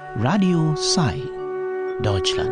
Radio Sai, Deutschland.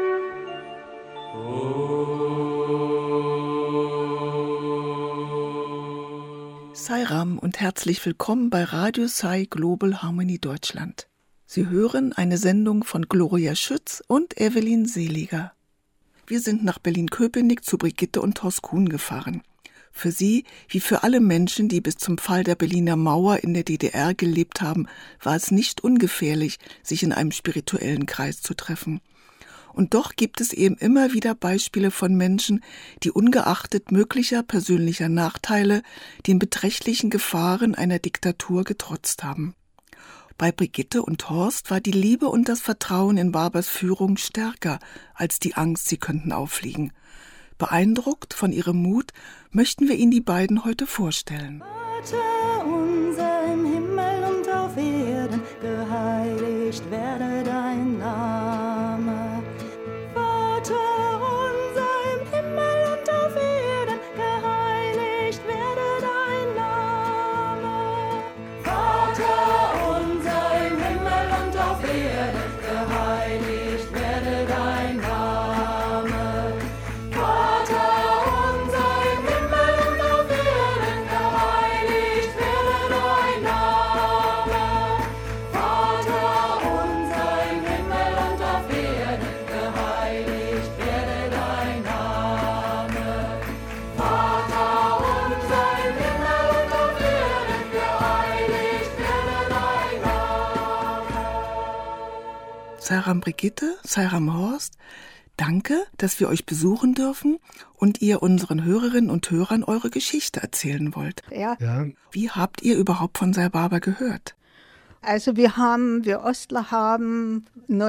Sairam und herzlich willkommen bei Radio Sai Global Harmony Deutschland. Sie hören eine Sendung von Gloria Schütz und Evelyn Seliger. Wir sind nach Berlin-Köpenick zu Brigitte und Horst Kuhn gefahren. Für sie, wie für alle Menschen, die bis zum Fall der Berliner Mauer in der DDR gelebt haben, war es nicht ungefährlich, sich in einem spirituellen Kreis zu treffen. Und doch gibt es eben immer wieder Beispiele von Menschen, die ungeachtet möglicher persönlicher Nachteile den beträchtlichen Gefahren einer Diktatur getrotzt haben. Bei Brigitte und Horst war die Liebe und das Vertrauen in Barbers Führung stärker als die Angst, sie könnten auffliegen. Beeindruckt von ihrem Mut möchten wir Ihnen die beiden heute vorstellen. Vater unser im Himmel und auf Erden, geheiligt werde dein Name. Vater unser im Himmel und auf Erden, geheiligt werde dein Name. Vater unser im Himmel und auf Erden, geheiligt werde dein Name. Sairam Brigitte, Sairam Horst, danke, dass wir euch besuchen dürfen und ihr unseren Hörerinnen und Hörern eure Geschichte erzählen wollt. Ja. Wie habt ihr überhaupt von Sai Baba gehört? Also wir Ostler haben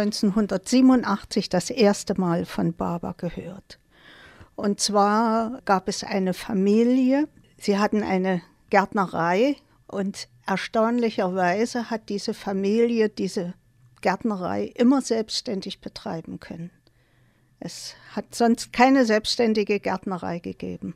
1987 das erste Mal von Baba gehört. Und zwar gab es eine Familie, sie hatten eine Gärtnerei und erstaunlicherweise hat diese Familie diese Gärtnerei immer selbstständig betreiben können. Es hat sonst keine selbstständige Gärtnerei gegeben.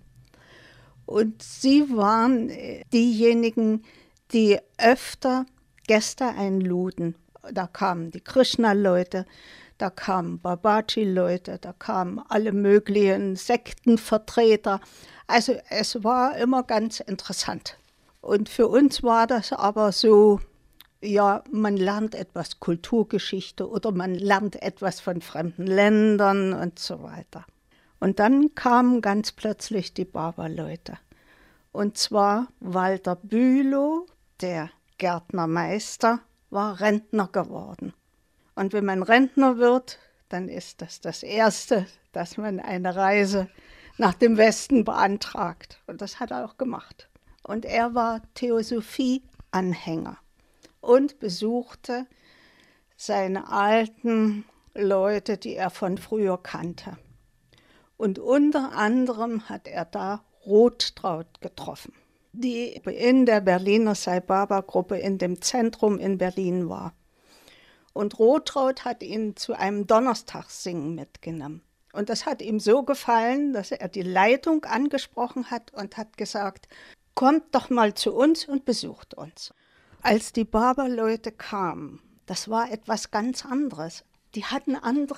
Und sie waren diejenigen, die öfter Gäste einluden. Da kamen die Krishna-Leute, da kamen Babaji-Leute, da kamen alle möglichen Sektenvertreter. Also es war immer ganz interessant. Und für uns war das aber so, ja, man lernt etwas Kulturgeschichte oder man lernt etwas von fremden Ländern und so weiter. Und dann kamen ganz plötzlich die Baba-Leute. Und zwar Walter Bülow, der Gärtnermeister, war Rentner geworden. Und wenn man Rentner wird, dann ist das Erste, dass man eine Reise nach dem Westen beantragt. Und das hat er auch gemacht. Und er war Theosophie-Anhänger und besuchte seine alten Leute, die er von früher kannte. Und unter anderem hat er da Rothtraut getroffen, die in der Berliner Sai Baba Gruppe in dem Zentrum in Berlin war. Und Rothtraut hat ihn zu einem Donnerstagssingen mitgenommen. Und das hat ihm so gefallen, dass er die Leitung angesprochen hat und hat gesagt, kommt doch mal zu uns und besucht uns. Als die Baba-Leute kamen, das war etwas ganz anderes. Die hatten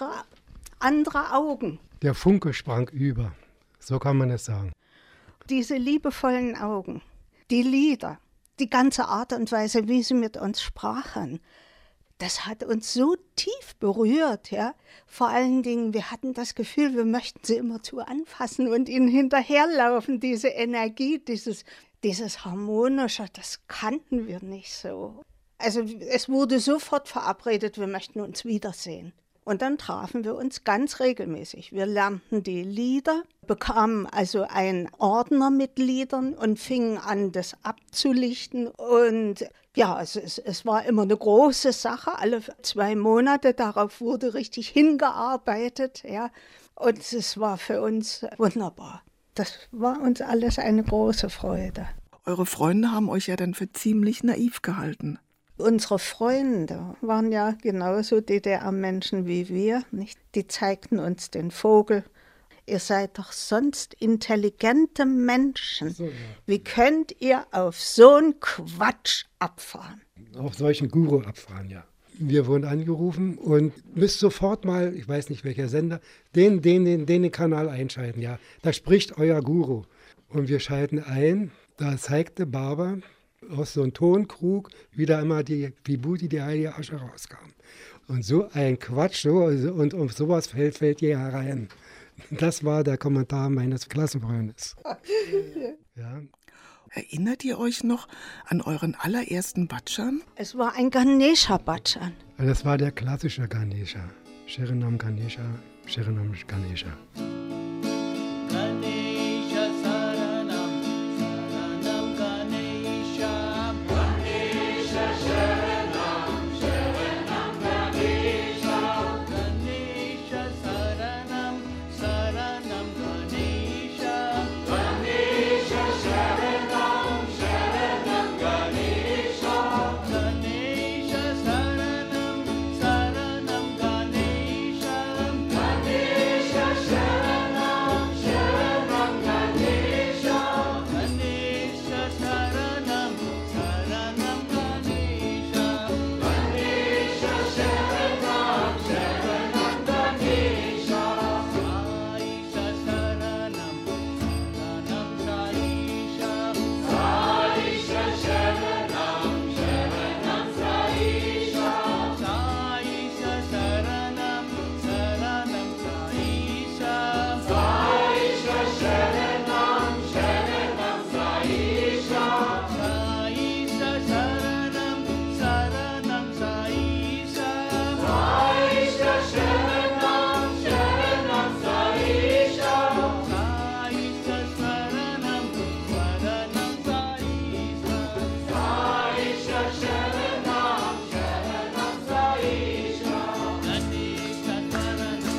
andere Augen. Der Funke sprang über, so kann man es sagen. Diese liebevollen Augen, die Lieder, die ganze Art und Weise, wie sie mit uns sprachen, das hat uns so tief berührt. Ja? Vor allen Dingen, wir hatten das Gefühl, wir möchten sie immerzu anfassen und ihnen hinterherlaufen. Diese Energie, dieses Harmonische, das kannten wir nicht so. Also es wurde sofort verabredet, wir möchten uns wiedersehen. Und dann trafen wir uns ganz regelmäßig. Wir lernten die Lieder, bekamen also einen Ordner mit Liedern und fingen an, das abzulichten. Und ja, es war immer eine große Sache, alle 2 Monate, darauf wurde richtig hingearbeitet. Ja. Und es war für uns wunderbar. Das war uns alles eine große Freude. Eure Freunde haben euch ja dann für ziemlich naiv gehalten. Unsere Freunde waren ja genauso DDR-Menschen wie wir, nicht? Die zeigten uns den Vogel. Ihr seid doch sonst intelligente Menschen. So, ja. Wie könnt ihr auf so einen Quatsch abfahren? Auf solchen Guru abfahren, ja. Wir wurden angerufen und müsst sofort mal, ich weiß nicht welcher Sender, den Kanal einschalten. Ja, da spricht euer Guru. Und wir schalten ein, da zeigte Barber aus so einem Tonkrug wieder einmal die Vibhuti, die heilige Asche rauskam. Und so ein Quatsch, so, und um sowas fällt ihr herein. Das war der Kommentar meines Klassenfreundes. Ja. Erinnert ihr euch noch an euren allerersten Bhajan? Es war ein Ganesha-Bhajan. Das war der klassische Ganesha. Sharanam Ganesha, Sharanam Ganesha. Ganesha Saranam, Saranam Ganesha, Ganesha Sharanam, Sharanam Ganesha, Ganesha Saranam, Saranam Ganesha, Ganesha Sharanam, Sharanam Ganesha, Ganesha Saranam, Saranam Ganesha, Ganesha Sharanam, Sharanam Ganesha, Ganesha Saranam, Saranam Ganesha, Ganesha Sharanam, Sharanam Ganesha, Saisha Saranam, Saranam Saisha, Saisha Sharanam, Sharanam Saisha, Saisha Saranam, Saranam Saisha, Saisha Sharanam, Sharanam Saisha, Saisha Saranam, Saranam Saisha, Saisha Sharanam, Sharanam Saisha, Saisha Saranam, Saranam Saisha, Saisha Sharanam, Sharanam Saisha, Ganesha Saranam,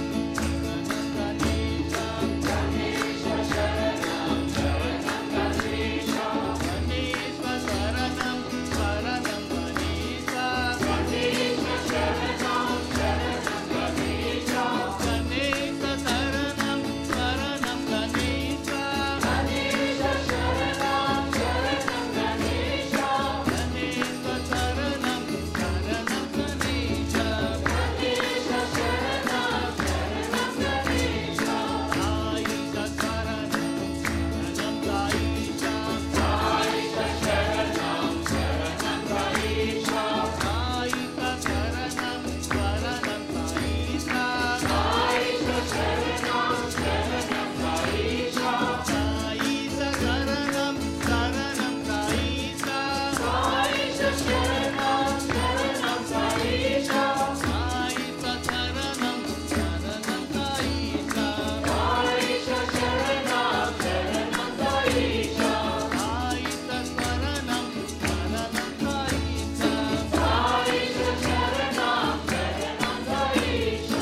Ganesha, Ganesha Sharanam, Sharanam Ganesha, Ganesha Saranam, Saranam Ganesha, Ganesha Sharanam, Sharanam Ganesha, Ganesha Saranam, Saranam Ganesha, Ganesha Sharanam, Sharanam Ganesha, Ganesha Saranam, Saranam Ganesha, Ganesha Sharanam, Sharanam Ganesha, Saisha Saranam, Saranam Saisha, Saisha Sharanam, Sharanam Saisha, Saisha Saranam, Saranam Saisha, Saisha Sharanam, Sharanam Saisha, Saisha Saranam, Saranam Saisha, Saisha Sharanam, Sharanam Saisha, Saisha Saranam, Saranam Saisha, Saisha Sharanam, Sharanam Saisha, Saisha Saranam, Saranam Saisha, Saisha Sharanam, Sharanam Saisha.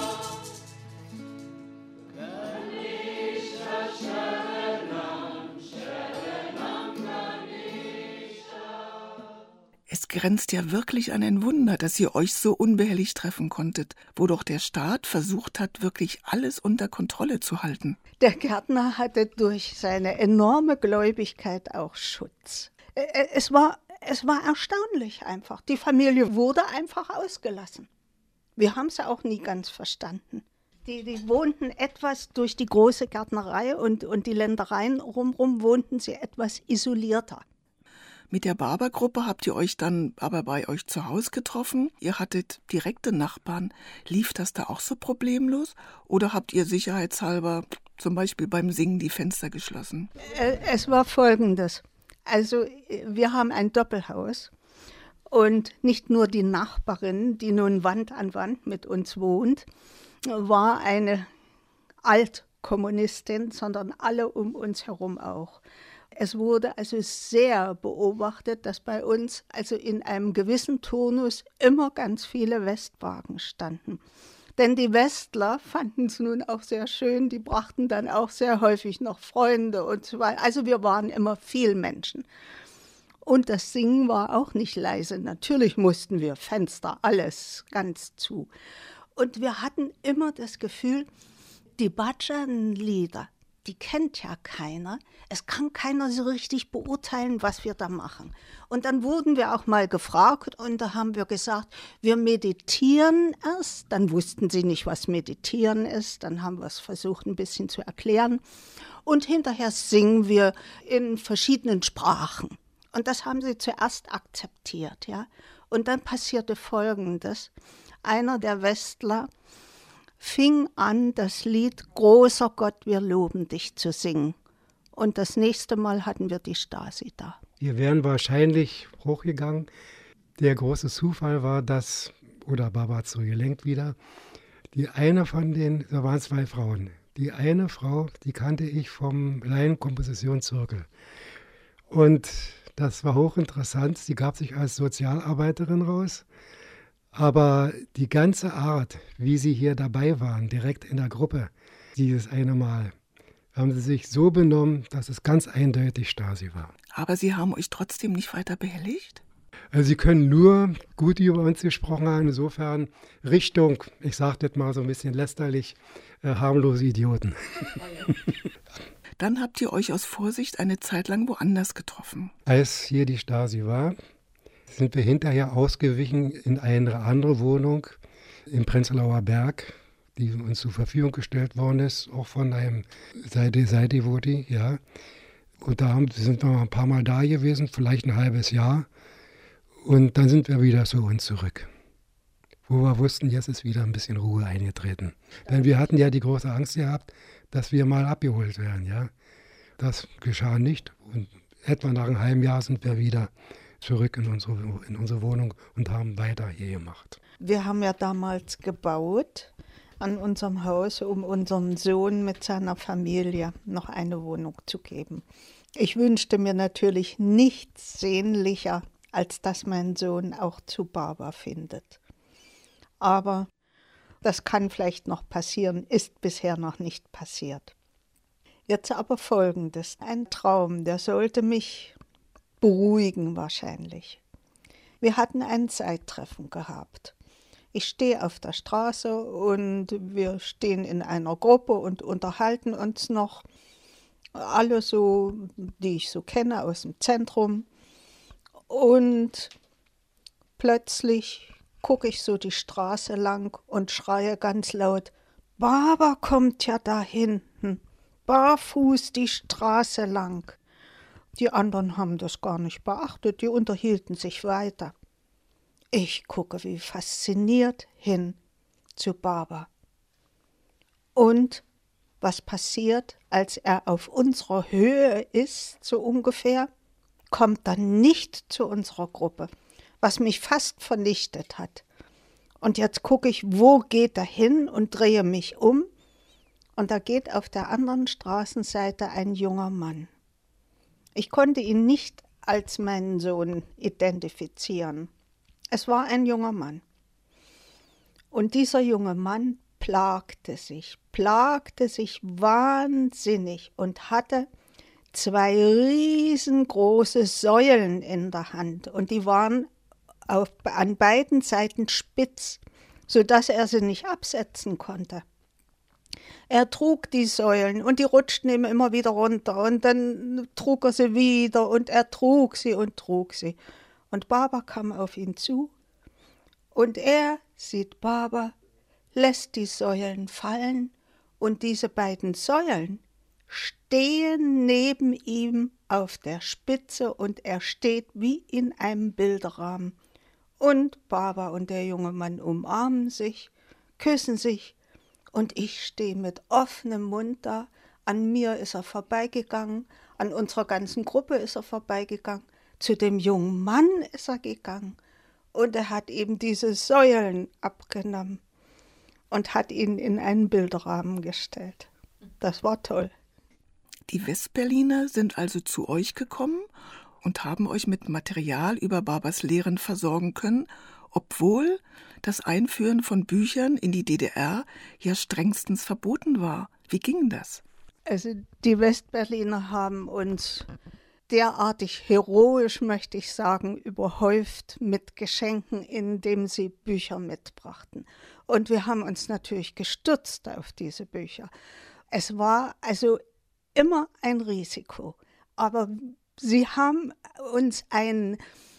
Ganesha Sharanam, Sharanam Ganesha. Es grenzt ja wirklich an ein Wunder, dass ihr euch so unbehelligt treffen konntet, wo doch der Staat versucht hat, wirklich alles unter Kontrolle zu halten. Der Gärtner hatte durch seine enorme Gläubigkeit auch Schutz. Es war erstaunlich einfach. Die Familie wurde einfach ausgelassen. Wir haben es ja auch nie ganz verstanden. Die wohnten etwas durch die große Gärtnerei und die Ländereien rumrum wohnten sie etwas isolierter. Mit der Barber-Gruppe habt ihr euch dann aber bei euch zu Hause getroffen. Ihr hattet direkte Nachbarn. Lief das da auch so problemlos? Oder habt ihr sicherheitshalber zum Beispiel beim Singen die Fenster geschlossen? Es war Folgendes. Also wir haben ein Doppelhaus und nicht nur die Nachbarin, die nun Wand an Wand mit uns wohnt, war eine Altkommunistin, sondern alle um uns herum auch. Es wurde also sehr beobachtet, dass bei uns also in einem gewissen Turnus immer ganz viele Westwagen standen. Denn die Westler fanden es nun auch sehr schön, die brachten dann auch sehr häufig noch Freunde und so weiter. Also wir waren immer viel Menschen. Und das Singen war auch nicht leise. Natürlich mussten wir Fenster, alles ganz zu. Und wir hatten immer das Gefühl, die Bhajan-Lieder, die kennt ja keiner. Es kann keiner so richtig beurteilen, was wir da machen. Und dann wurden wir auch mal gefragt und da haben wir gesagt, wir meditieren erst. Dann wussten sie nicht, was Meditieren ist. Dann haben wir es versucht, ein bisschen zu erklären. Und hinterher singen wir in verschiedenen Sprachen. Und das haben sie zuerst akzeptiert, ja. Und dann passierte Folgendes. Einer der Westler fing an, das Lied »Großer Gott, wir loben dich« zu singen. Und das nächste Mal hatten wir die Stasi da. Wir wären wahrscheinlich hochgegangen. Der große Zufall war, dass, oder Baba hat so gelenkt wieder, die eine von den, da waren 2 Frauen. Die eine Frau, die kannte ich vom Laienkompositionszirkel. Und das war hochinteressant. Sie gab sich als Sozialarbeiterin raus. Aber die ganze Art, wie sie hier dabei waren, direkt in der Gruppe, dieses eine Mal, haben sie sich so benommen, dass es ganz eindeutig Stasi war. Aber Sie haben euch trotzdem nicht weiter behelligt? Also sie können nur gut über uns gesprochen haben, insofern Richtung, ich sage das mal so ein bisschen lästerlich, harmlose Idioten. Dann habt ihr euch aus Vorsicht eine Zeit lang woanders getroffen. Als hier die Stasi war, sind wir hinterher ausgewichen in eine andere Wohnung im Prenzlauer Berg, die uns zur Verfügung gestellt worden ist, auch von einem Seidevoti, ja. Und da sind wir ein paar Mal da gewesen, vielleicht ein halbes Jahr. Und dann sind wir wieder zu uns zurück, wo wir wussten, jetzt ist wieder ein bisschen Ruhe eingetreten. Denn wir hatten ja die große Angst gehabt, dass wir mal abgeholt werden, ja. Das geschah nicht. Und etwa nach einem halben Jahr sind wir wieder zurück in unsere Wohnung und haben weiter hier gemacht. Wir haben ja damals gebaut an unserem Haus, um unserem Sohn mit seiner Familie noch eine Wohnung zu geben. Ich wünschte mir natürlich nichts sehnlicher, als dass mein Sohn auch zu Baba findet. Aber das kann vielleicht noch passieren, ist bisher noch nicht passiert. Jetzt aber Folgendes, ein Traum, der sollte mich beruhigen wahrscheinlich. Wir hatten ein Zeittreffen gehabt. Ich stehe auf der Straße und wir stehen in einer Gruppe und unterhalten uns noch. Alle so, die ich so kenne aus dem Zentrum. Und plötzlich gucke ich so die Straße lang und schreie ganz laut, Baba kommt ja da hinten, barfuß die Straße lang. Die anderen haben das gar nicht beachtet, die unterhielten sich weiter. Ich gucke wie fasziniert hin zu Baba. Und was passiert, als er auf unserer Höhe ist, so ungefähr, kommt er nicht zu unserer Gruppe, was mich fast vernichtet hat. Und jetzt gucke ich, wo geht er hin und drehe mich um. Und da geht auf der anderen Straßenseite ein junger Mann. Ich konnte ihn nicht als meinen Sohn identifizieren. Es war ein junger Mann. Und dieser junge Mann plagte sich wahnsinnig und hatte 2 riesengroße Säulen in der Hand. Und die waren an beiden Seiten spitz, sodass er sie nicht absetzen konnte. Er trug die Säulen und die rutschten ihm immer wieder runter und dann trug er sie wieder und er trug sie und trug sie. Und Baba kam auf ihn zu und er sieht Baba, lässt die Säulen fallen und diese beiden Säulen stehen neben ihm auf der Spitze und er steht wie in einem Bilderrahmen. Und Baba und der junge Mann umarmen sich, küssen sich. Und ich stehe mit offenem Mund da. An mir ist er vorbeigegangen, an unserer ganzen Gruppe ist er vorbeigegangen. Zu dem jungen Mann ist er gegangen. Und er hat eben diese Säulen abgenommen und hat ihn in einen Bilderrahmen gestellt. Das war toll. Die Westberliner sind also zu euch gekommen und haben euch mit Material über Babas Lehren versorgen können, obwohl das Einführen von Büchern in die DDR ja strengstens verboten war. Wie ging das? Also die Westberliner haben uns derartig heroisch, möchte ich sagen, überhäuft mit Geschenken, indem sie Bücher mitbrachten. Und wir haben uns natürlich gestürzt auf diese Bücher. Es war also immer ein Risiko. Aber sie haben uns ein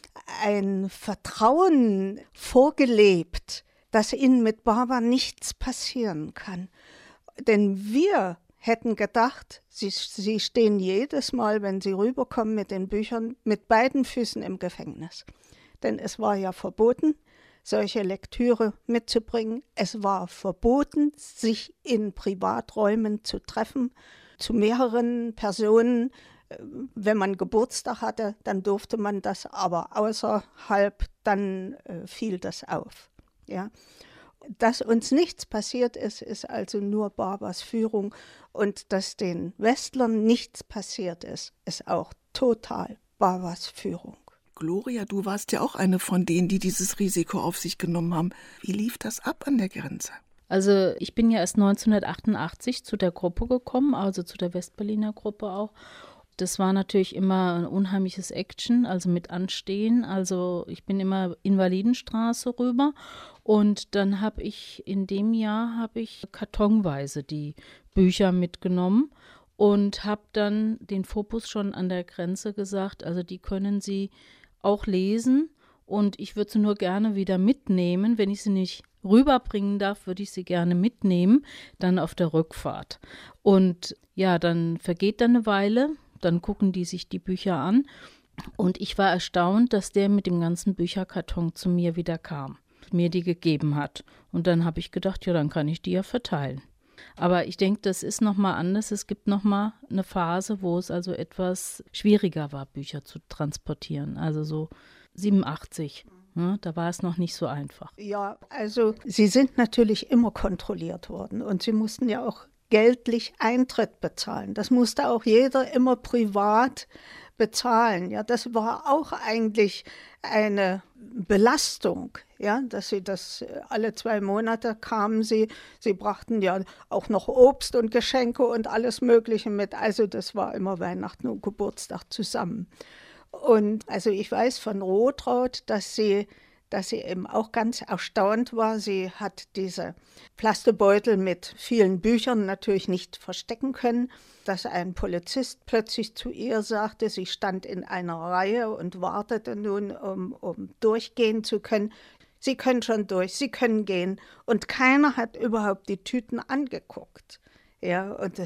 Vertrauen vorgelebt, dass ihnen mit Barbara nichts passieren kann. Denn wir hätten gedacht, sie stehen jedes Mal, wenn sie rüberkommen mit den Büchern, mit beiden Füßen im Gefängnis. Denn es war ja verboten, solche Lektüre mitzubringen. Es war verboten, sich in Privaträumen zu treffen, zu mehreren Personen. Wenn man Geburtstag hatte, dann durfte man das, aber außerhalb, dann fiel das auf. Ja. Dass uns nichts passiert ist, ist also nur Barbaras Führung. Und dass den Westlern nichts passiert ist, ist auch total Barbaras Führung. Gloria, du warst ja auch eine von denen, die dieses Risiko auf sich genommen haben. Wie lief das ab an der Grenze? Also ich bin ja erst 1988 zu der Gruppe gekommen, also zu der Westberliner Gruppe auch. Das war natürlich immer ein unheimliches Action, also mit Anstehen. Also ich bin immer Invalidenstraße rüber und dann habe ich in dem Jahr kartonweise die Bücher mitgenommen und habe dann den Fokus schon an der Grenze gesagt, also die können Sie auch lesen und ich würde sie nur gerne wieder mitnehmen. Wenn ich sie nicht rüberbringen darf, würde ich sie gerne mitnehmen, dann auf der Rückfahrt. Und ja, dann vergeht dann eine Weile. Dann gucken die sich die Bücher an und ich war erstaunt, dass der mit dem ganzen Bücherkarton zu mir wieder kam, mir die gegeben hat. Und dann habe ich gedacht, ja, dann kann ich die ja verteilen. Aber ich denke, das ist nochmal anders. Es gibt nochmal eine Phase, wo es also etwas schwieriger war, Bücher zu transportieren. Also so 87, ne, da war es noch nicht so einfach. Ja, also sie sind natürlich immer kontrolliert worden und sie mussten ja auch geldlich Eintritt bezahlen. Das musste auch jeder immer privat bezahlen. Ja, das war auch eigentlich eine Belastung, ja, dass sie das alle 2 Monate kamen sie brachten ja auch noch Obst und Geschenke und alles Mögliche mit. Also das war immer Weihnachten und Geburtstag zusammen. Und also ich weiß von Rotraud, dass sie eben auch ganz erstaunt war. Sie hat diese Plastebeutel mit vielen Büchern natürlich nicht verstecken können, dass ein Polizist plötzlich zu ihr sagte, sie stand in einer Reihe und wartete nun, um durchgehen zu können. Sie können schon durch, Sie können gehen. Und keiner hat überhaupt die Tüten angeguckt. Ja, und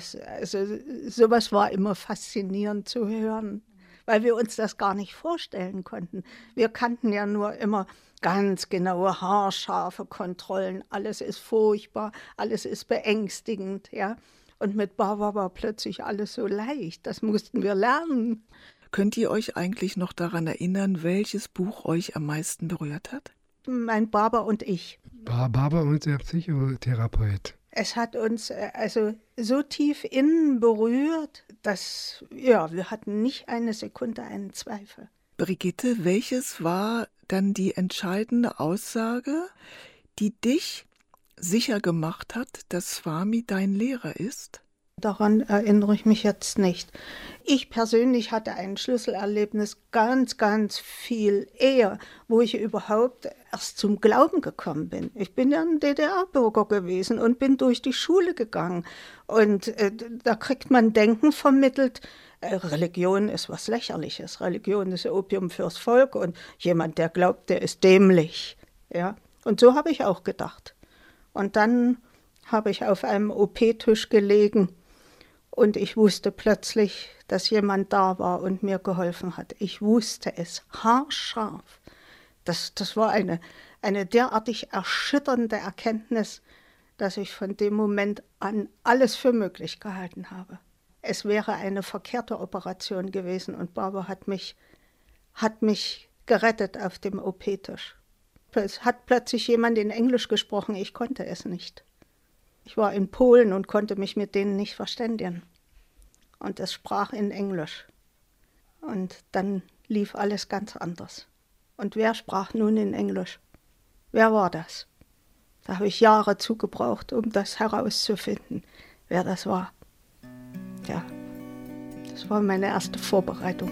sowas war immer faszinierend zu hören, weil wir uns das gar nicht vorstellen konnten. Wir kannten ja nur immer ganz genaue, haarscharfe Kontrollen. Alles ist furchtbar, alles ist beängstigend, ja. Und mit Barbara war plötzlich alles so leicht. Das mussten wir lernen. Könnt ihr euch eigentlich noch daran erinnern, welches Buch euch am meisten berührt hat? Mein Barbara und ich. Barbara, unser Psychotherapeut. Es hat uns also so tief innen berührt, dass ja, wir hatten nicht eine Sekunde einen Zweifel. Brigitte, welches war dann die entscheidende Aussage, die dich sicher gemacht hat, dass Swami dein Lehrer ist? Daran erinnere ich mich jetzt nicht. Ich persönlich hatte ein Schlüsselerlebnis ganz, ganz viel eher, wo ich überhaupt erst zum Glauben gekommen bin. Ich bin ja ein DDR-Bürger gewesen und bin durch die Schule gegangen. Und da kriegt man Denken vermittelt, Religion ist was Lächerliches. Religion ist Opium fürs Volk und jemand, der glaubt, der ist dämlich. Ja? Und so habe ich auch gedacht. Und dann habe ich auf einem OP-Tisch gelegen und ich wusste plötzlich, dass jemand da war und mir geholfen hat. Ich wusste es haarscharf. Das war eine derartig erschütternde Erkenntnis, dass ich von dem Moment an alles für möglich gehalten habe. Es wäre eine verkehrte Operation gewesen und Barbara hat mich gerettet auf dem OP-Tisch. Es hat plötzlich jemand in Englisch gesprochen, ich konnte es nicht. Ich war in Polen und konnte mich mit denen nicht verständigen. Und es sprach in Englisch. Und dann lief alles ganz anders. Und wer sprach nun in Englisch? Wer war das? Da habe ich Jahre zugebraucht, um das herauszufinden, wer das war. Ja, das war meine erste Vorbereitung.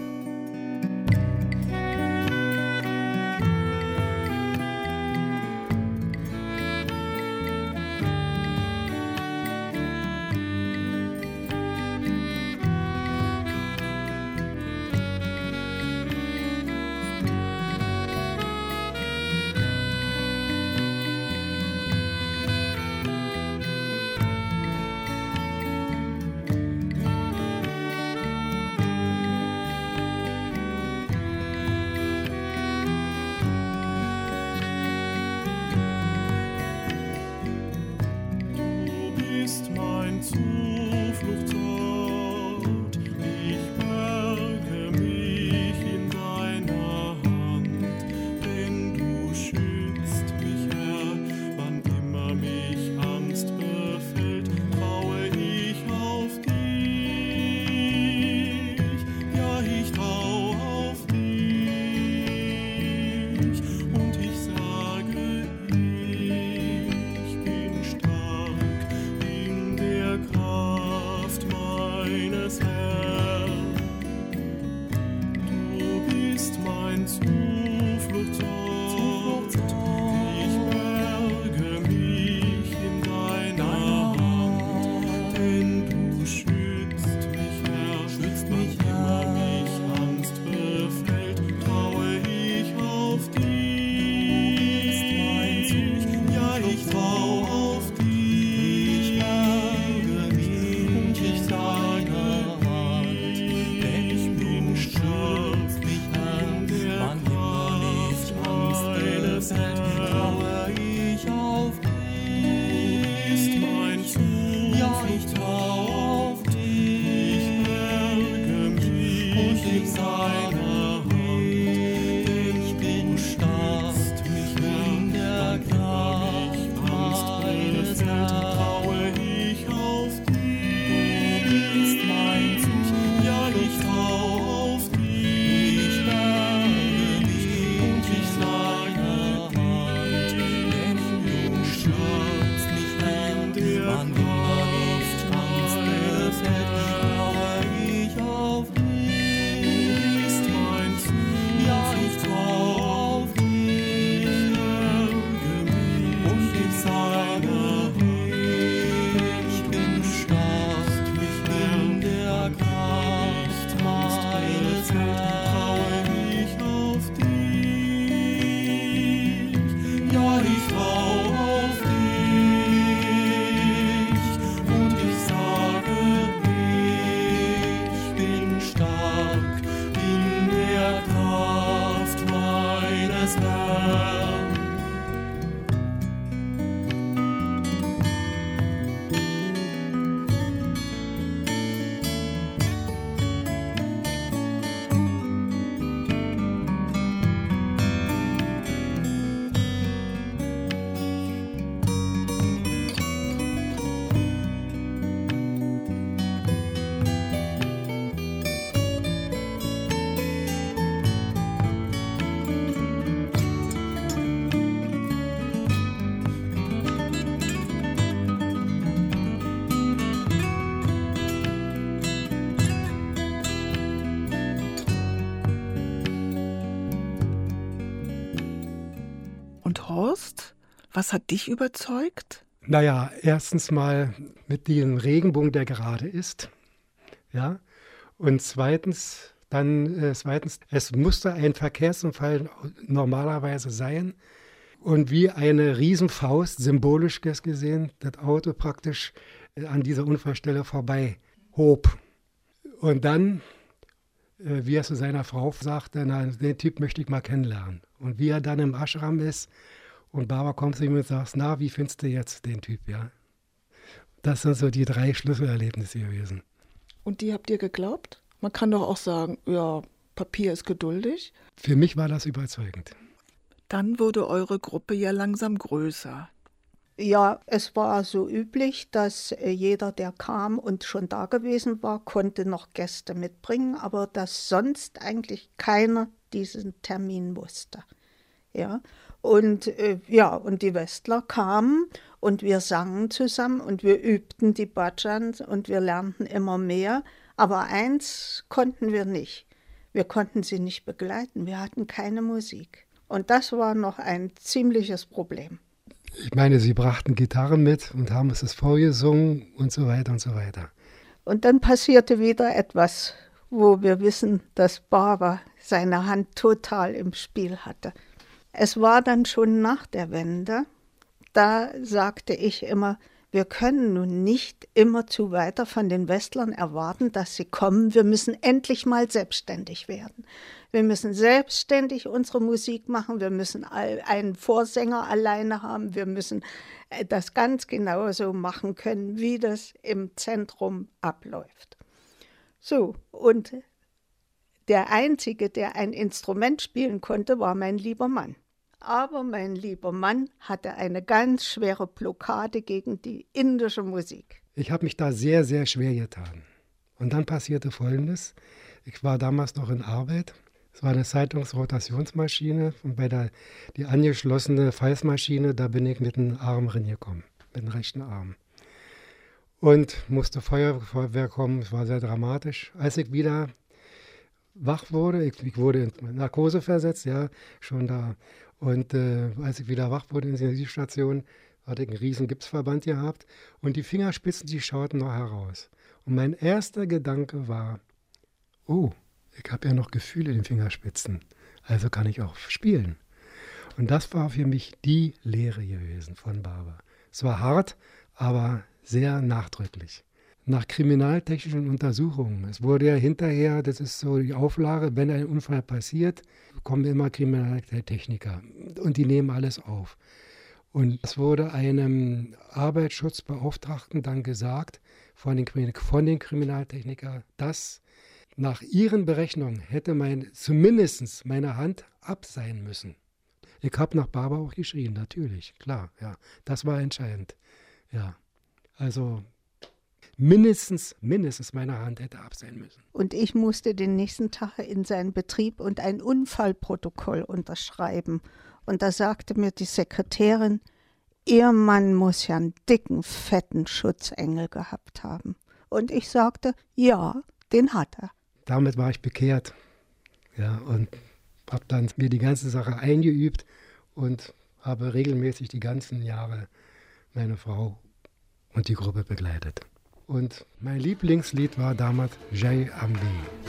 Und Horst, was hat dich überzeugt? Naja, erstens mal mit diesem Regenbogen, der gerade ist. Ja. Und zweitens, es musste ein Verkehrsunfall normalerweise sein. Und wie eine Riesenfaust, symbolisch gesehen, das Auto praktisch an dieser Unfallstelle vorbei hob. Und dann, wie er zu seiner Frau sagte, na, den Typ möchte ich mal kennenlernen. Und wie er dann im Ashram ist und Barbara kommt zu ihm und sagt, na, wie findest du jetzt den Typ, ja? Das sind so die 3 Schlüsselerlebnisse gewesen. Und die habt ihr geglaubt? Man kann doch auch sagen, ja, Papier ist geduldig. Für mich war das überzeugend. Dann wurde eure Gruppe ja langsam größer. Ja, es war so üblich, dass jeder, der kam und schon da gewesen war, konnte noch Gäste mitbringen, aber dass sonst eigentlich keiner diesen Termin wusste. Ja, und und die Westler kamen und wir sangen zusammen und wir übten die Bhajans und wir lernten immer mehr. Aber eins konnten wir nicht. Wir konnten sie nicht begleiten. Wir hatten keine Musik. Und das war noch ein ziemliches Problem. Ich meine, sie brachten Gitarren mit und haben uns das vorgesungen und so weiter und so weiter. Und dann passierte wieder etwas, wo wir wissen, dass Barbara seine Hand total im Spiel hatte. Es war dann schon nach der Wende. Da sagte ich immer, wir können nun nicht immerzu weiter von den Westlern erwarten, dass sie kommen. Wir müssen endlich mal selbstständig werden. Wir müssen selbstständig unsere Musik machen. Wir müssen einen Vorsänger alleine haben. Wir müssen das ganz genauso machen können, wie das im Zentrum abläuft. So, und der Einzige, der ein Instrument spielen konnte, war mein lieber Mann. Aber mein lieber Mann hatte eine ganz schwere Blockade gegen die indische Musik. Ich habe mich da sehr, sehr schwer getan. Und dann passierte Folgendes. Ich war damals noch in Arbeit. Es war eine Zeitungsrotationsmaschine und die angeschlossene Falzmaschine, da bin ich mit dem Arm reingekommen, mit dem rechten Arm. Und musste Feuerwehr kommen, es war sehr dramatisch. Als ich wieder wach wurde, ich wurde in Narkose versetzt, ja, schon da. Und als ich wieder wach wurde in der Intensivstation, hatte ich einen riesen Gipsverband gehabt und die Fingerspitzen, die schauten noch heraus. Und mein erster Gedanke war, oh, ich habe ja noch Gefühle in den Fingerspitzen, also kann ich auch spielen. Und das war für mich die Lehre gewesen von Barber. Es war hart, aber sehr nachdrücklich. Nach kriminaltechnischen Untersuchungen, es wurde ja hinterher, das ist so die Auflage, wenn ein Unfall passiert, kommen immer Kriminaltechniker und die nehmen alles auf. Und es wurde einem Arbeitsschutzbeauftragten dann gesagt von den Kriminaltechnikern, dass nach ihren Berechnungen hätte zumindest meine Hand ab sein müssen. Ich habe nach Barber auch geschrien, natürlich, klar, ja. Das war entscheidend, ja. Also mindestens meine Hand hätte ab sein müssen. Und ich musste den nächsten Tag in seinen Betrieb und ein Unfallprotokoll unterschreiben. Und da sagte mir die Sekretärin, Ihr Mann muss ja einen dicken, fetten Schutzengel gehabt haben. Und ich sagte, ja, den hat er. Damit war ich bekehrt, ja, und habe dann mir die ganze Sache eingeübt und habe regelmäßig die ganzen Jahre meine Frau und die Gruppe begleitet. Und mein Lieblingslied war damals Jai Ambe.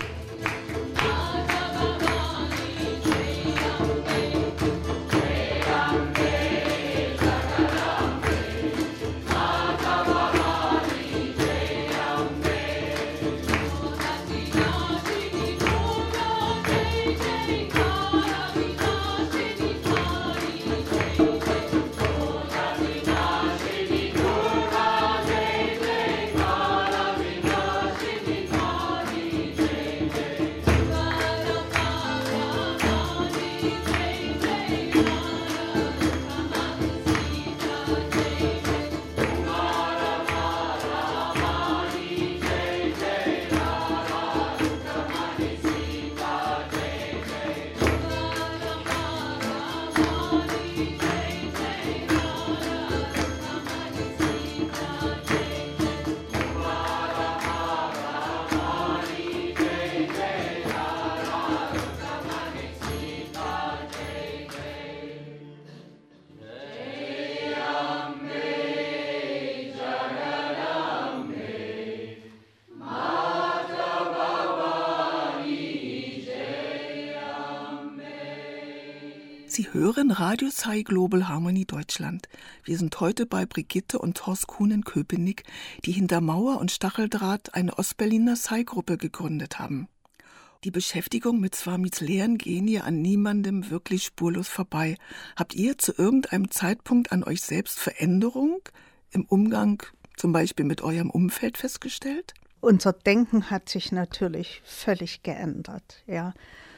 Sie hören Radio Sai Global Harmony Deutschland. Wir sind heute bei Brigitte und Horst Kuhn in Köpenick, die hinter Mauer und Stacheldraht eine Ostberliner Sai-Gruppe gegründet haben. Die Beschäftigung mit Swamis Lehren gehen ja an niemandem wirklich spurlos vorbei. Habt ihr zu irgendeinem Zeitpunkt an euch selbst Veränderung im Umgang zum Beispiel mit eurem Umfeld festgestellt? Unser Denken hat sich natürlich völlig geändert. Ja.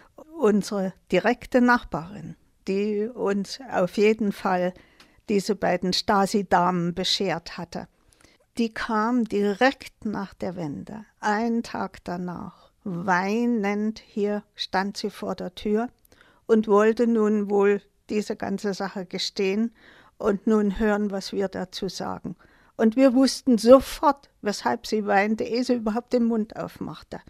Unsere direkte Nachbarin, die uns auf jeden Fall diese beiden Stasi-Damen beschert hatte, die kam direkt nach der Wende, einen Tag danach, weinend, hier stand sie vor der Tür und wollte nun wohl diese ganze Sache gestehen und nun hören, was wir dazu sagen. Und wir wussten sofort, weshalb sie weinte, ehe sie überhaupt den Mund aufmachte.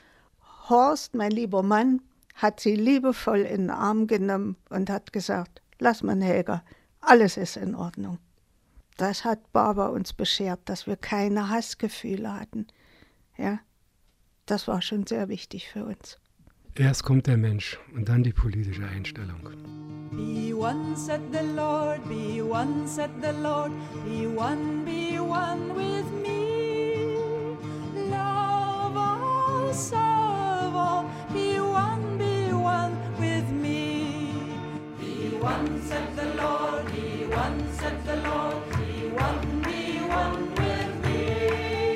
Horst, mein lieber Mann, hat sie liebevoll in den Arm genommen und hat gesagt, lass mal, Helga, alles ist in Ordnung. Das hat Barber uns beschert, dass wir keine Hassgefühle hatten. Ja, das war schon sehr wichtig für uns. Erst kommt der Mensch und dann die politische Einstellung. Be one, said the Lord, be one, said the Lord, be one with me. Love all, serve all, be one with me. Be one, said the Lord, be one, said the Lord, be one with me.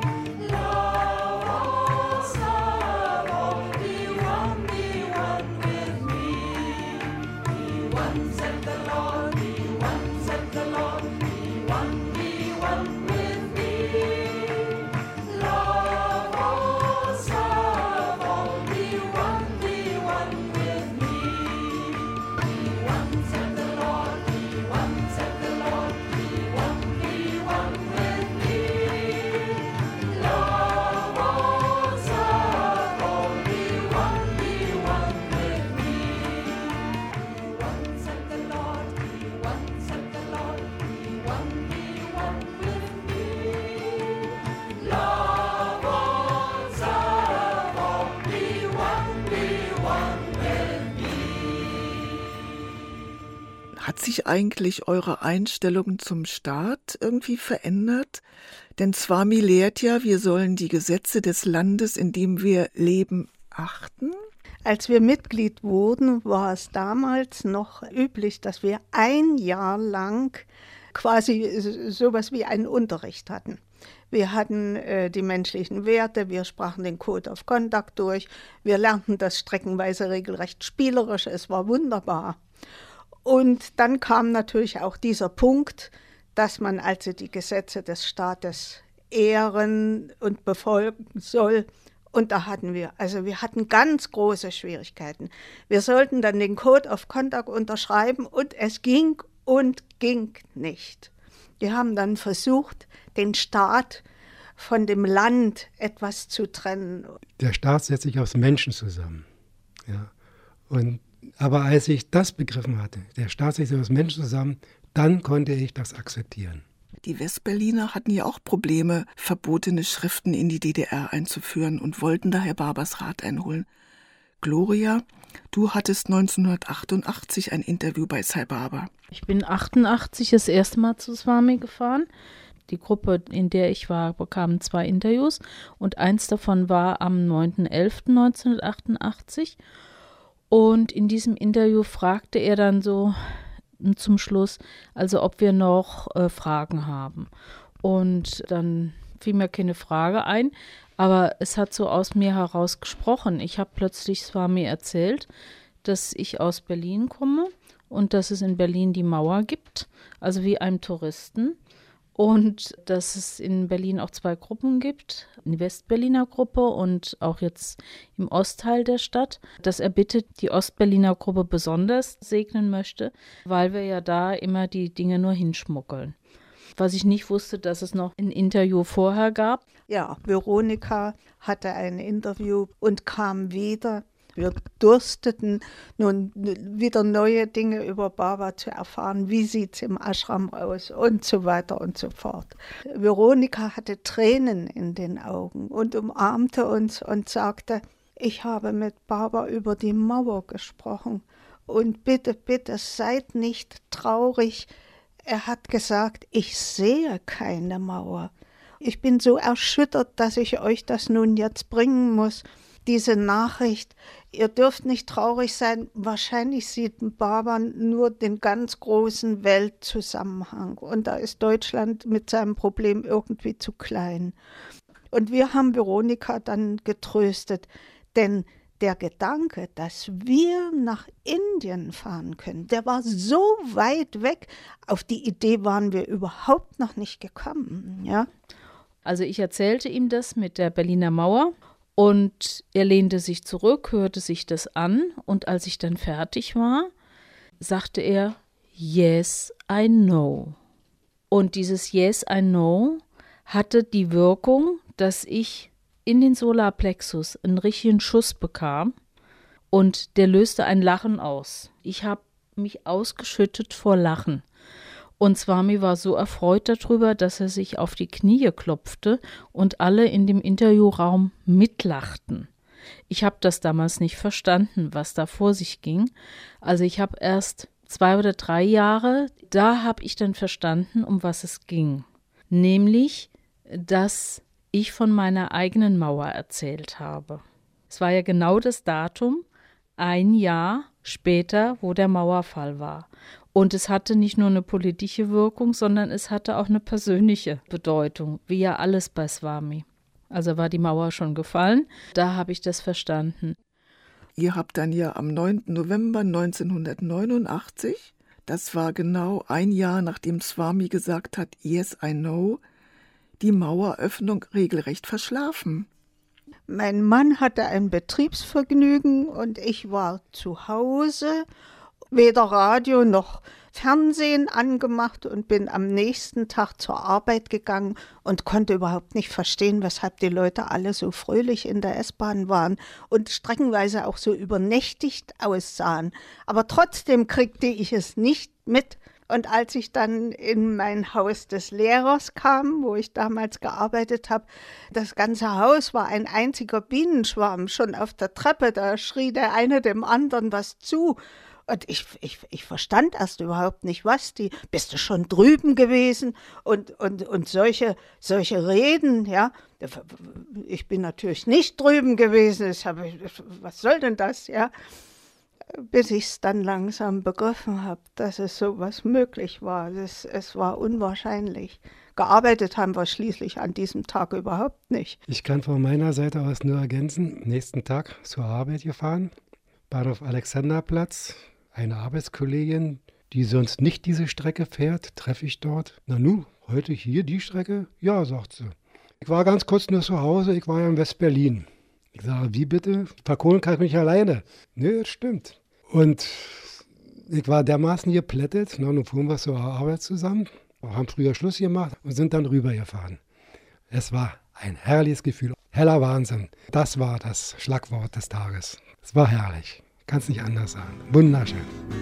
Love all, serve all, be one with me. Be one, said the Lord, be one, said the Lord, be one with me. Love all, serve Hat sich eigentlich eure Einstellung zum Staat irgendwie verändert? Denn Swami lehrt ja, wir sollen die Gesetze des Landes, in dem wir leben, achten. Als wir Mitglied wurden, war es damals noch üblich, dass wir ein Jahr lang quasi sowas wie einen Unterricht hatten. Wir hatten die menschlichen Werte, wir sprachen den Code of Conduct durch, wir lernten das streckenweise regelrecht spielerisch, es war wunderbar. Und dann kam natürlich auch dieser Punkt, dass man also die Gesetze des Staates ehren und befolgen soll. Und da hatten wir ganz große Schwierigkeiten. Wir sollten dann den Code of Conduct unterschreiben und es ging nicht. Wir haben dann versucht, den Staat von dem Land etwas zu trennen. Der Staat setzt sich aus Menschen zusammen. Ja. Aber als ich das begriffen hatte, der Staat setzt sich aus Menschen zusammen, dann konnte ich das akzeptieren. Die Westberliner hatten ja auch Probleme, verbotene Schriften in die DDR einzuführen und wollten daher Barbers Rat einholen. Gloria, du hattest 1988 ein Interview bei Sai Baba. Ich bin 88 das erste Mal zu Swami gefahren. Die Gruppe, in der ich war, bekam 2 Interviews und eins davon war am 9.11.1988. Und in diesem Interview fragte er dann so zum Schluss, also ob wir noch Fragen haben. Und dann fiel mir keine Frage ein, aber es hat so aus mir heraus gesprochen. Ich habe plötzlich Swami erzählt, dass ich aus Berlin komme und dass es in Berlin die Mauer gibt, also wie einem Touristen. Und dass es in Berlin auch 2 Gruppen gibt, die Westberliner Gruppe und auch jetzt im Ostteil der Stadt, dass er bitte die Ostberliner Gruppe besonders segnen möchte, weil wir ja da immer die Dinge nur hinschmuggeln. Was ich nicht wusste, dass es noch ein Interview vorher gab. Ja, Veronika hatte ein Interview und kam wieder. Wir dursteten nun wieder neue Dinge über Baba zu erfahren. Wie sieht es im Ashram aus und so weiter und so fort. Veronika hatte Tränen in den Augen und umarmte uns und sagte, ich habe mit Baba über die Mauer gesprochen und bitte, bitte seid nicht traurig. Er hat gesagt, ich sehe keine Mauer. Ich bin so erschüttert, dass ich euch das nun jetzt bringen muss. Diese Nachricht, ihr dürft nicht traurig sein, wahrscheinlich sieht Baba nur den ganz großen Weltzusammenhang und da ist Deutschland mit seinem Problem irgendwie zu klein. Und wir haben Veronika dann getröstet, denn der Gedanke, dass wir nach Indien fahren können, der war so weit weg, auf die Idee waren wir überhaupt noch nicht gekommen. Ja? Also ich erzählte ihm das mit der Berliner Mauer. Und er lehnte sich zurück, hörte sich das an und als ich dann fertig war, sagte er, yes, I know. Und dieses yes, I know hatte die Wirkung, dass ich in den Solarplexus einen richtigen Schuss bekam und der löste ein Lachen aus. Ich habe mich ausgeschüttet vor Lachen. Und Swami war so erfreut darüber, dass er sich auf die Knie klopfte und alle in dem Interviewraum mitlachten. Ich habe das damals nicht verstanden, was da vor sich ging. Also ich habe erst 2 oder 3 Jahre, da habe ich dann verstanden, um was es ging. Nämlich, dass ich von meiner eigenen Mauer erzählt habe. Es war ja genau das Datum, 1 Jahr später, wo der Mauerfall war. Und es hatte nicht nur eine politische Wirkung, sondern es hatte auch eine persönliche Bedeutung, wie ja alles bei Swami. Also war die Mauer schon gefallen, da habe ich das verstanden. Ihr habt dann ja am 9. November 1989, das war genau 1 Jahr, nachdem Swami gesagt hat, yes, I know, die Maueröffnung regelrecht verschlafen. Mein Mann hatte ein Betriebsvergnügen und ich war zu Hause, weder Radio noch Fernsehen angemacht und bin am nächsten Tag zur Arbeit gegangen und konnte überhaupt nicht verstehen, weshalb die Leute alle so fröhlich in der S-Bahn waren und streckenweise auch so übernächtigt aussahen. Aber trotzdem kriegte ich es nicht mit. Und als ich dann in mein Haus des Lehrers kam, wo ich damals gearbeitet habe, das ganze Haus war ein einziger Bienenschwarm, schon auf der Treppe, da schrie der eine dem anderen was zu. Und ich verstand erst überhaupt nicht, was die, bist du schon drüben gewesen? Und solche Reden, ja. Ich bin natürlich nicht drüben gewesen, was soll denn das, ja? Bis ich es dann langsam begriffen habe, dass es sowas möglich war. Es war unwahrscheinlich. Gearbeitet haben wir schließlich an diesem Tag überhaupt nicht. Ich kann von meiner Seite aus nur ergänzen, nächsten Tag zur Arbeit gefahren, Bahnhof Alexanderplatz, eine Arbeitskollegin, die sonst nicht diese Strecke fährt, treffe ich dort. Na nu, heute hier die Strecke? Ja, sagt sie. Ich war ganz kurz nur zu Hause, ich war ja in West-Berlin. Ich sage, wie bitte? Verkohlen kann ich mich alleine. Nee, das stimmt. Und ich war dermaßen geplättet, nun fuhren wir zur Arbeit zusammen, haben früher Schluss gemacht und sind dann rübergefahren. Es war ein herrliches Gefühl, heller Wahnsinn. Das war das Schlagwort des Tages. Es war herrlich, kann es nicht anders sagen. Wunderschön.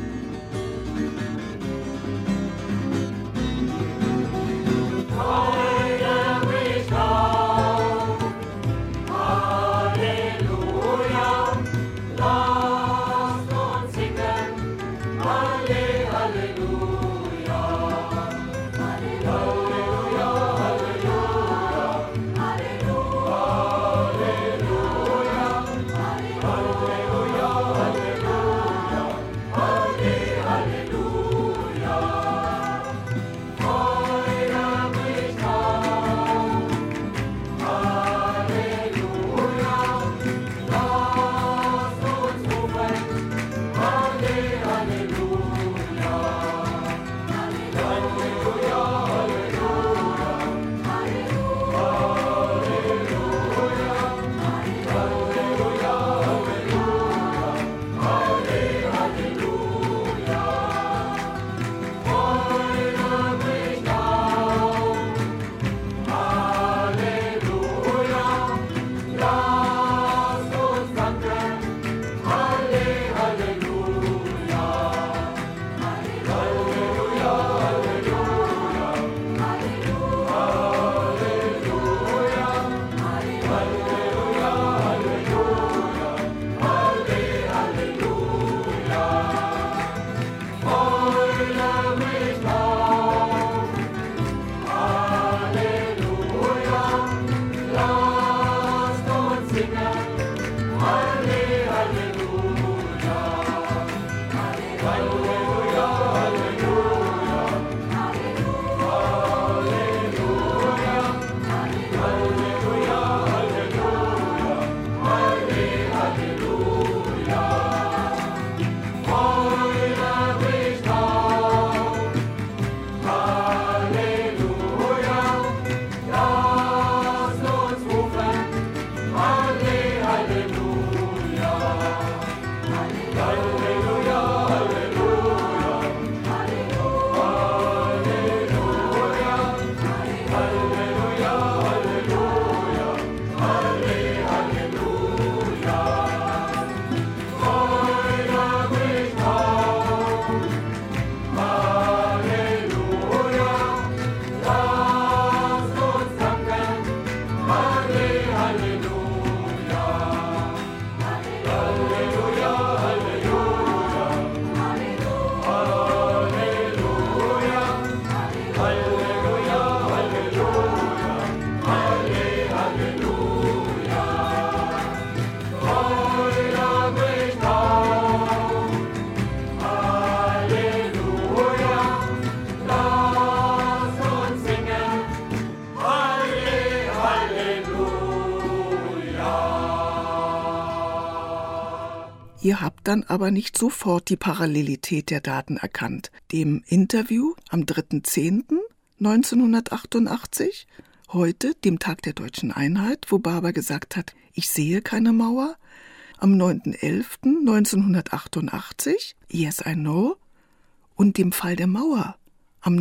Ihr habt dann aber nicht sofort die Parallelität der Daten erkannt. Dem Interview am 3.10.1988, heute, dem Tag der Deutschen Einheit, wo Barber gesagt hat, ich sehe keine Mauer, am 9.11.1988, Yes, I Know, und dem Fall der Mauer am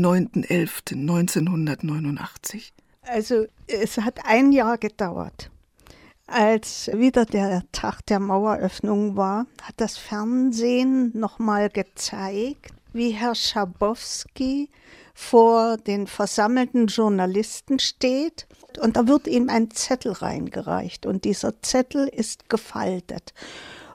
9.11.1989. Also es hat ein Jahr gedauert. Als wieder der Tag der Maueröffnung war, hat das Fernsehen nochmal gezeigt, wie Herr Schabowski vor den versammelten Journalisten steht und da wird ihm ein Zettel reingereicht und dieser Zettel ist gefaltet.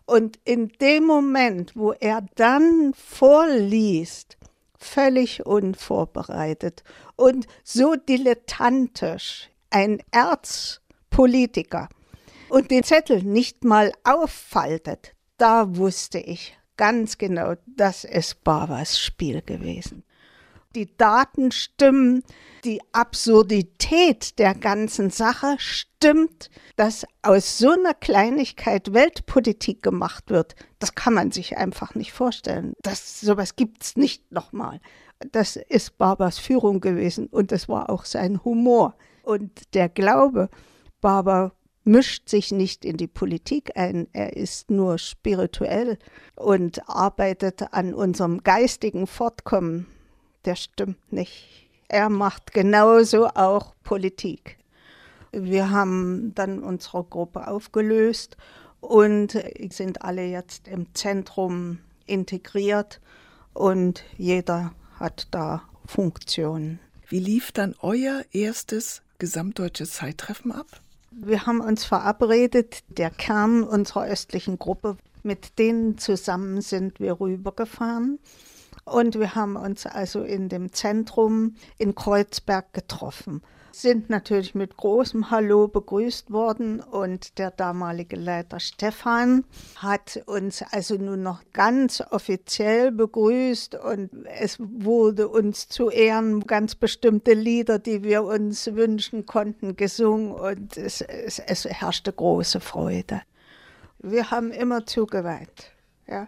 Und in dem Moment, wo er dann vorliest, völlig unvorbereitet und so dilettantisch, ein Erzpolitiker, und den Zettel nicht mal auffaltet, da wusste ich ganz genau, das ist Barbers Spiel gewesen. Die Daten stimmen, die Absurdität der ganzen Sache stimmt, dass aus so einer Kleinigkeit Weltpolitik gemacht wird, das kann man sich einfach nicht vorstellen. Sowas gibt es nicht nochmal. Das ist Barbers Führung gewesen und das war auch sein Humor. Und der Glaube, Barber mischt sich nicht in die Politik ein, er ist nur spirituell und arbeitet an unserem geistigen Fortkommen. Der stimmt nicht. Er macht genauso auch Politik. Wir haben dann unsere Gruppe aufgelöst und sind alle jetzt im Zentrum integriert und jeder hat da Funktionen. Wie lief dann euer erstes gesamtdeutsches Zeittreffen ab? Wir haben uns verabredet, der Kern unserer östlichen Gruppe, mit denen zusammen sind wir rübergefahren. Und wir haben uns also in dem Zentrum in Kreuzberg getroffen. Sind natürlich mit großem Hallo begrüßt worden und der damalige Leiter Stefan hat uns also nun noch ganz offiziell begrüßt und es wurde uns zu Ehren ganz bestimmte Lieder, die wir uns wünschen konnten, gesungen und es herrschte große Freude. Wir haben immer zugeweint, ja.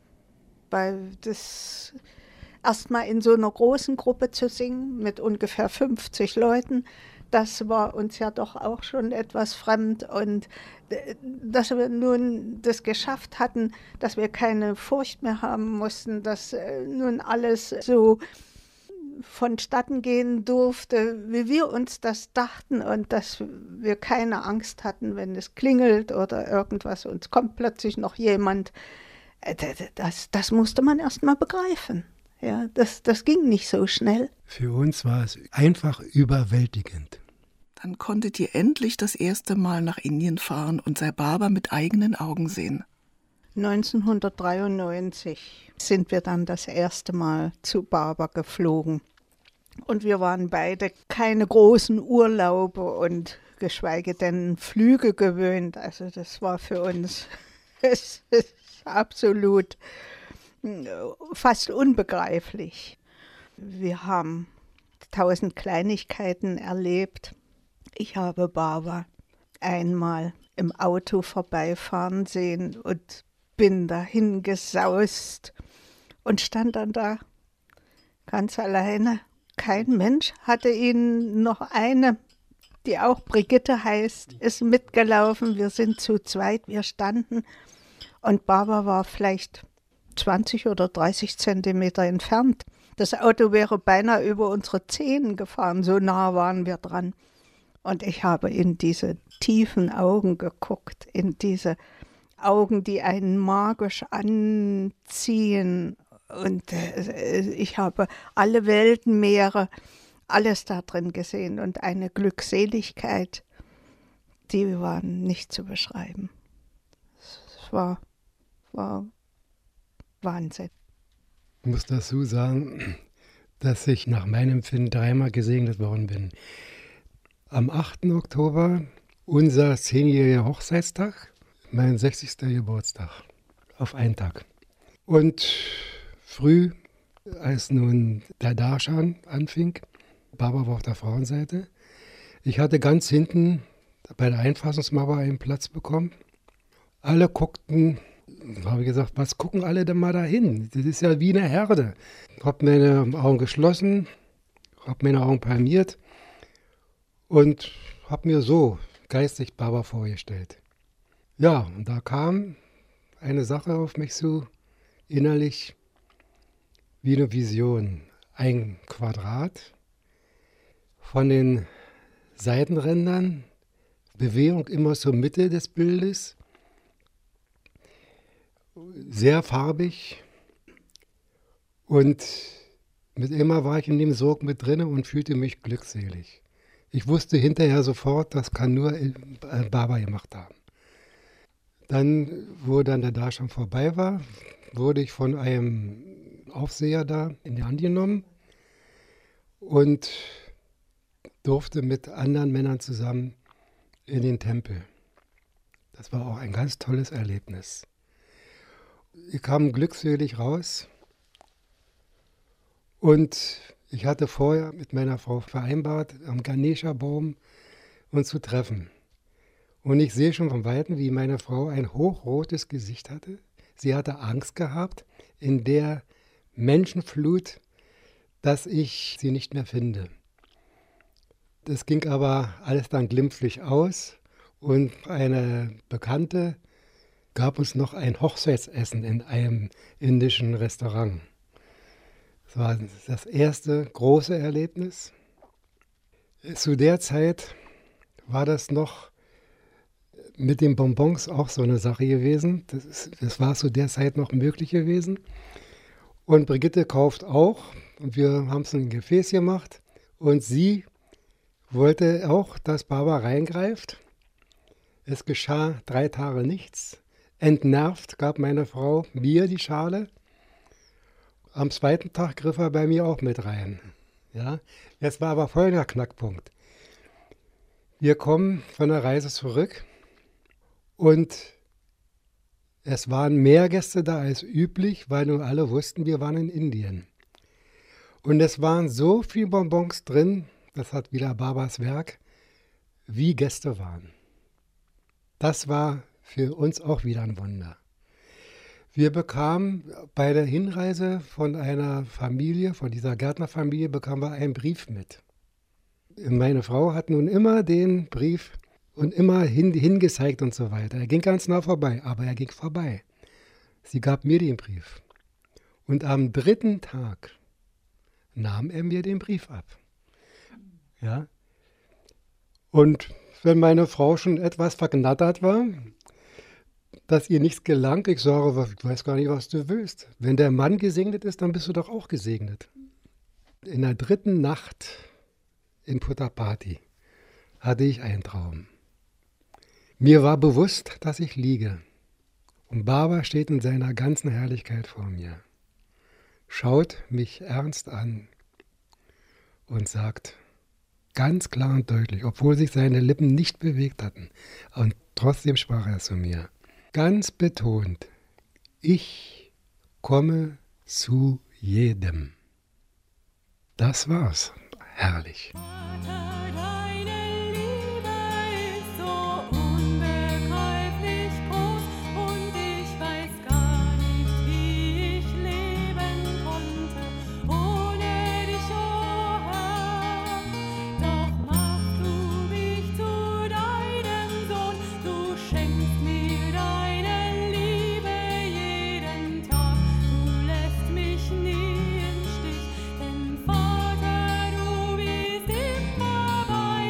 Weil das erstmal in so einer großen Gruppe zu singen mit ungefähr 50 Leuten, das war uns ja doch auch schon etwas fremd. Und dass wir nun das geschafft hatten, dass wir keine Furcht mehr haben mussten, dass nun alles so vonstatten gehen durfte, wie wir uns das dachten und dass wir keine Angst hatten, wenn es klingelt oder irgendwas, uns kommt plötzlich noch jemand. Das musste man erst mal begreifen. Ja, das ging nicht so schnell. Für uns war es einfach überwältigend. Dann konntet ihr endlich das erste Mal nach Indien fahren und Sai Baba mit eigenen Augen sehen. 1993 sind wir dann das erste Mal zu Baba geflogen. Und wir waren beide keine großen Urlaube und geschweige denn Flüge gewöhnt. Also das war für uns absolut fast unbegreiflich. Wir haben 1000 Kleinigkeiten erlebt. Ich habe Baba einmal im Auto vorbeifahren sehen und bin dahin gesaust und stand dann da ganz alleine. Kein Mensch hatte ihn, noch eine, die auch Brigitte heißt, ist mitgelaufen. Wir sind zu zweit, wir standen. Und Baba war vielleicht 20 oder 30 Zentimeter entfernt. Das Auto wäre beinahe über unsere Zehen gefahren, so nah waren wir dran. Und ich habe in diese tiefen Augen geguckt, in diese Augen, die einen magisch anziehen. Und ich habe alle Weltenmeere, alles da drin gesehen und eine Glückseligkeit, die war nicht zu beschreiben. Es war Wahnsinn. Ich muss dazu sagen, dass ich nach meinem Empfinden 3-mal gesegnet worden bin. Am 8. Oktober unser 10-jähriger Hochzeitstag, mein 60. Geburtstag, auf einen Tag. Und früh, als nun der Darshan anfing, Baba war auf der Frauenseite, ich hatte ganz hinten bei der Einfassungsmauer einen Platz bekommen. Alle guckten, habe ich gesagt, was gucken alle denn mal dahin? Das ist ja wie eine Herde. Ich habe meine Augen geschlossen, habe meine Augen palmiert und habe mir so geistig Baba vorgestellt. Ja, und da kam eine Sache auf mich zu, innerlich wie eine Vision. Ein Quadrat von den Seitenrändern, Bewegung immer zur Mitte des Bildes, sehr farbig und mit immer war ich in dem Sog mit drin und fühlte mich glückselig. Ich wusste hinterher sofort, das kann nur Baba gemacht haben. Dann, wo dann der Darstellung vorbei war, wurde ich von einem Aufseher da in die Hand genommen und durfte mit anderen Männern zusammen in den Tempel. Das war auch ein ganz tolles Erlebnis. Ich kam glückselig raus und ich hatte vorher mit meiner Frau vereinbart, am Ganesha-Baum uns zu treffen. Und ich sehe schon von Weitem, wie meine Frau ein hochrotes Gesicht hatte. Sie hatte Angst gehabt in der Menschenflut, dass ich sie nicht mehr finde. Das ging aber alles dann glimpflich aus und eine Bekannte gab uns noch ein Hochzeitsessen in einem indischen Restaurant. Das war das erste große Erlebnis. Zu der Zeit war das noch mit den Bonbons auch so eine Sache gewesen. Das war zu der Zeit noch möglich gewesen. Und Brigitte kauft auch und wir haben es in ein Gefäß gemacht und sie wollte auch, dass Barbara reingreift. Es geschah 3 Tage nichts. Entnervt gab meine Frau mir die Schale. Am 2. Tag griff er bei mir auch mit rein. Ja? Jetzt war aber folgender Knackpunkt. Wir kommen von der Reise zurück und es waren mehr Gäste da als üblich, weil nun alle wussten, wir waren in Indien. Und es waren so viele Bonbons drin, das hat wieder Barbaras Werk, wie Gäste waren. Das war für uns auch wieder ein Wunder. Wir bekamen bei der Hinreise von einer Familie, von dieser Gärtnerfamilie, bekamen wir einen Brief mit. Meine Frau hat nun immer den Brief und immer hingezeigt und so weiter. Er ging ganz nah vorbei, aber er ging vorbei. Sie gab mir den Brief. Und am 3. Tag nahm er mir den Brief ab. Ja. Und wenn meine Frau schon etwas verknattert war, dass ihr nichts gelang, ich sage, ich weiß gar nicht, was du willst. Wenn der Mann gesegnet ist, dann bist du doch auch gesegnet. In der 3. Nacht in Puttaparthi hatte ich einen Traum. Mir war bewusst, dass ich liege. Und Baba steht in seiner ganzen Herrlichkeit vor mir, schaut mich ernst an und sagt ganz klar und deutlich, obwohl sich seine Lippen nicht bewegt hatten, und trotzdem sprach er zu mir, ganz betont, ich komme zu jedem. Das war's. Herrlich. Vater, deine Liebe ist so unbegreiflich groß und ich weiß gar nicht, wie ich leben konnte ohne dich, oh Herr. Doch machst du mich zu deinem Sohn, du schenkst mir deine Liebe jeden Tag, du lässt mich nie im Stich, denn Vater, du bist immer bei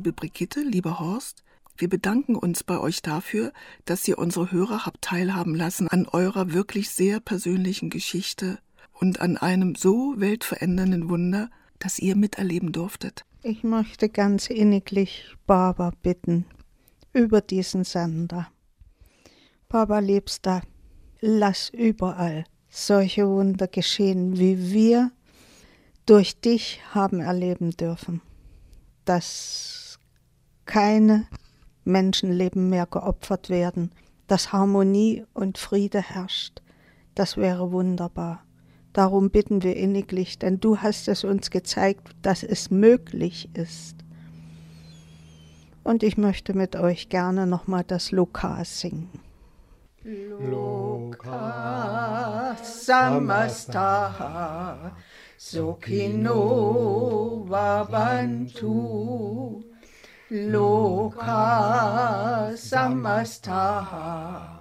liebe Brigitte, lieber Horst, wir bedanken uns bei euch dafür, dass ihr unsere Hörer habt teilhaben lassen an eurer wirklich sehr persönlichen Geschichte und an einem so weltverändernden Wunder, das ihr miterleben durftet. Ich möchte ganz inniglich Barbara bitten, über diesen Sender. Barbara, Liebster, lass überall solche Wunder geschehen, wie wir durch dich haben erleben dürfen, dass keine Menschenleben mehr geopfert werden, dass Harmonie und Friede herrscht. Das wäre wunderbar. Darum bitten wir inniglich, denn du hast es uns gezeigt, dass es möglich ist. Und ich möchte mit euch gerne nochmal das Loka singen. Loka Samastha Sokino Vabantu Loka Samastha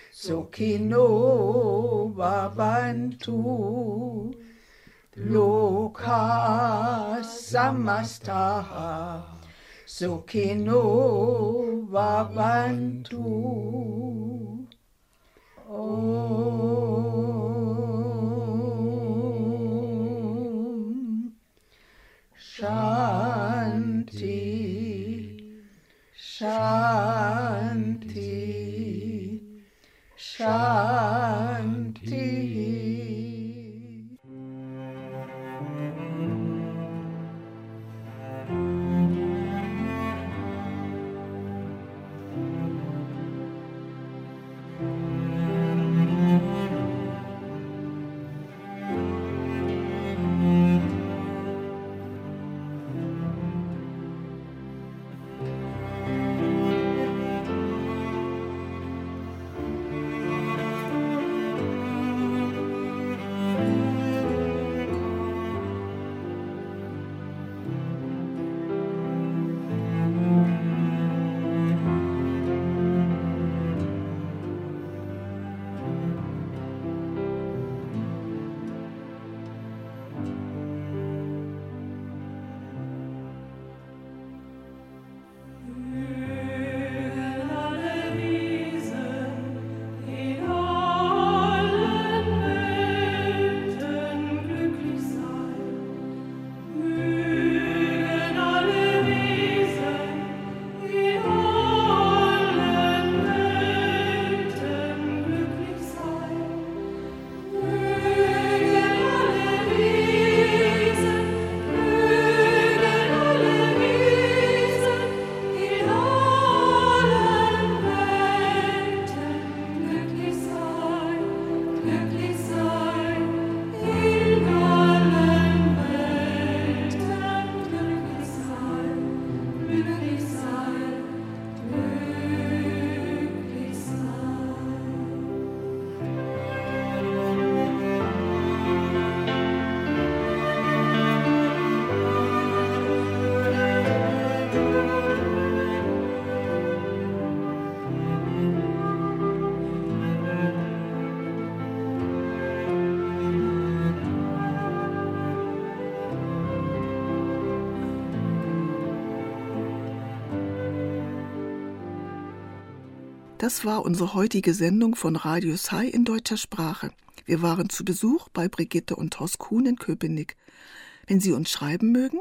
Sokino Vabantu Loka Samastha Sokino Vabantu Om Shanti Shanti Shanti. Das war unsere heutige Sendung von Radio Sai in deutscher Sprache. Wir waren zu Besuch bei Brigitte und Horst Kuhn in Köpenick. Wenn Sie uns schreiben mögen,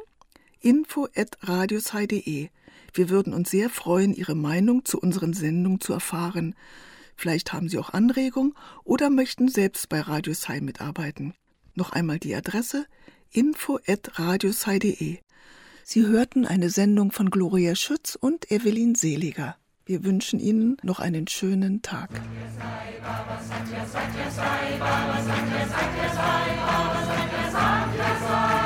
info@radiosai.de. Wir würden uns sehr freuen, Ihre Meinung zu unseren Sendungen zu erfahren. Vielleicht haben Sie auch Anregungen oder möchten selbst bei Radio Sai mitarbeiten. Noch einmal die Adresse info@radiosai.de. Sie hörten eine Sendung von Gloria Schütz und Evelyn Seliger. Wir wünschen Ihnen noch einen schönen Tag. Satya Sai, Baba Satya Sai, Baba Satya Sai, Baba Satya Sai, Baba Satya Sai.